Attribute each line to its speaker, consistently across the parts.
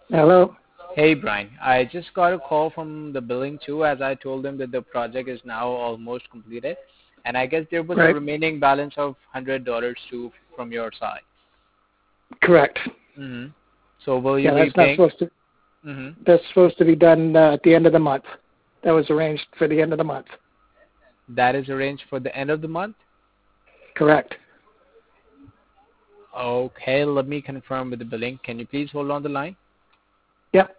Speaker 1: Hello.
Speaker 2: Hey Brian, I just got a call from the billing too as I told them that the project is now almost completed and I guess there was a
Speaker 1: Right.
Speaker 2: remaining balance of $100 too from your side.
Speaker 1: Correct.
Speaker 2: Mm-hmm. So will you
Speaker 1: Yeah,
Speaker 2: be
Speaker 1: that's not
Speaker 2: paying?
Speaker 1: supposed to.
Speaker 2: Mm-hmm.
Speaker 1: That's supposed to be done at the end of the month. That was arranged for the end of the month.
Speaker 2: That is arranged for the end of the month?
Speaker 1: Correct.
Speaker 2: Okay, let me confirm with the billing. Can you please hold on the line?
Speaker 1: Yep.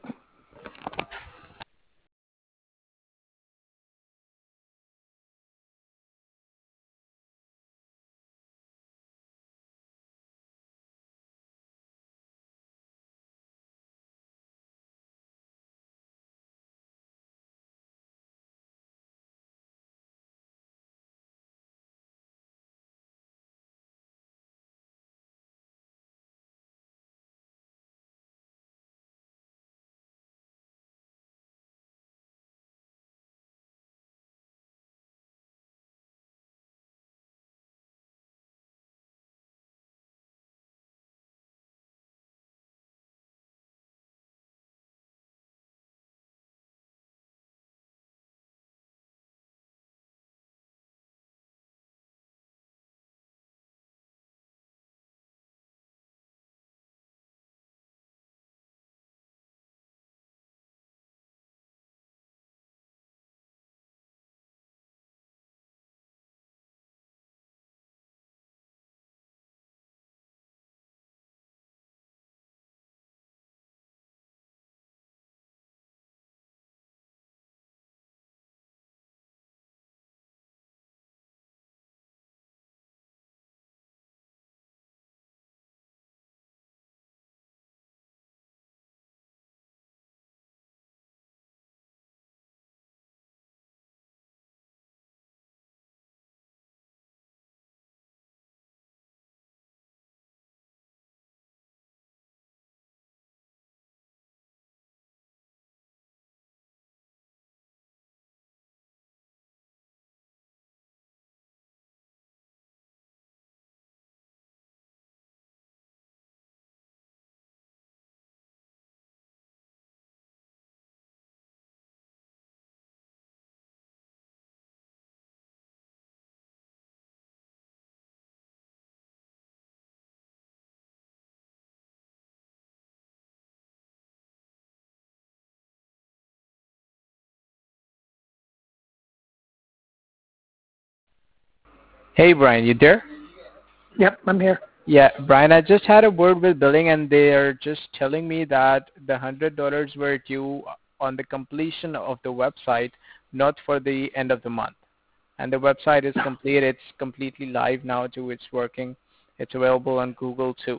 Speaker 2: Hey Brian, you there?
Speaker 1: Yep. I'm here.
Speaker 2: Yeah, Brian, I just had a word with billing and they are just telling me that the $100 were due on the completion of the website, not for the end of the month. And the website is complete. It's completely live now too. It's working. It's available on Google too.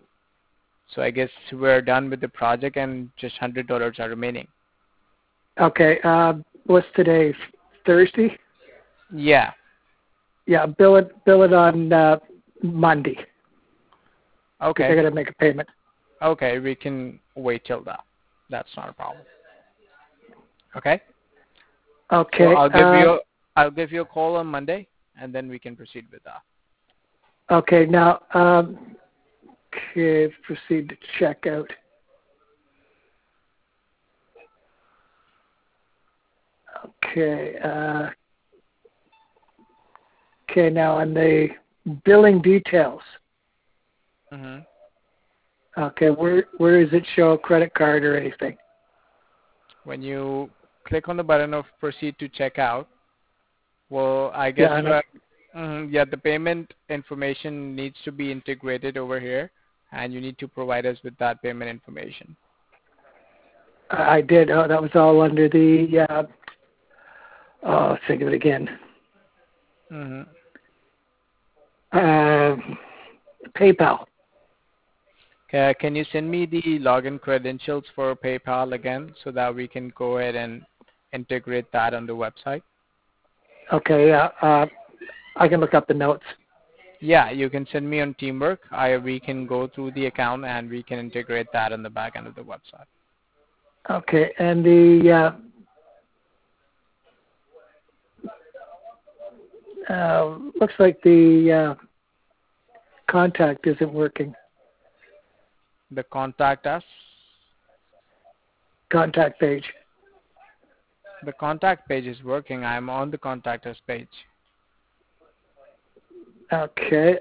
Speaker 2: So I guess we're done with the project and just $100 are remaining.
Speaker 1: Okay. What's today? Thursday.
Speaker 2: Yeah.
Speaker 1: Yeah. Bill it on Monday because I
Speaker 2: Okay.
Speaker 1: got to make a payment.
Speaker 2: Okay. We can wait till that. That's not a problem. Okay. So
Speaker 1: Okay.
Speaker 2: I'll give you a call on Monday and then we can proceed with that.
Speaker 1: Okay. Now. Okay. Proceed to checkout. Okay. Okay. Now on the billing details.
Speaker 2: Hmm.
Speaker 1: Okay. Where does it show credit card or anything?
Speaker 2: When you click on the button of proceed to checkout, well, I guess
Speaker 1: Yeah.
Speaker 2: yeah, the payment information needs to be integrated over here, and you need to provide us with that payment information.
Speaker 1: I did. Oh, that was all under the. Think of it again.
Speaker 2: Hmm.
Speaker 1: Uh, PayPal.
Speaker 2: Can you send me the login credentials for PayPal again so that we can go ahead and integrate that on the website?
Speaker 1: Okay. Yeah. I can look up the notes.
Speaker 2: Yeah, you can send me on Teamwork. We can go through the account and we can integrate that on the back end of the website.
Speaker 1: Okay. And the looks like the contact isn't working.
Speaker 2: The contact us.
Speaker 1: contact page.
Speaker 2: The contact page is working. I'm on the contact us page.
Speaker 1: Okay.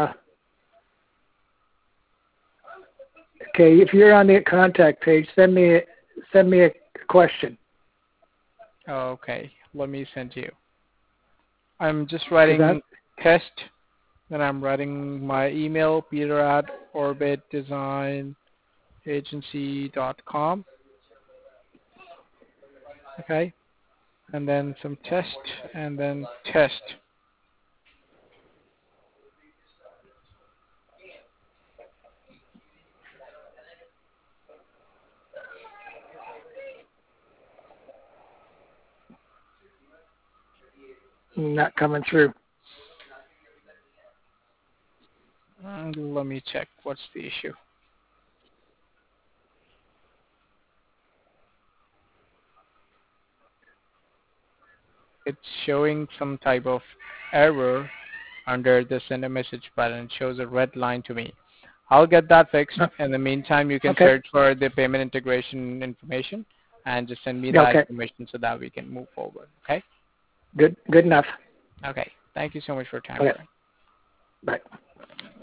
Speaker 1: Okay. If you're on the contact page, send me a question.
Speaker 2: Okay. Let me send you. I'm just writing test. Then I'm writing my email, peter@orbitdesignagency.com. Okay. And then some test, and then test.
Speaker 1: Not coming through.
Speaker 2: And let me check what's the issue. It's showing some type of error under the send a message button. It shows a red line to me. I'll get that fixed. In the meantime, you can search for the payment integration information and just send me that information so that we can move forward. Okay?
Speaker 1: Good enough.
Speaker 2: Okay. Thank you so much for your time.
Speaker 1: Okay. Bye.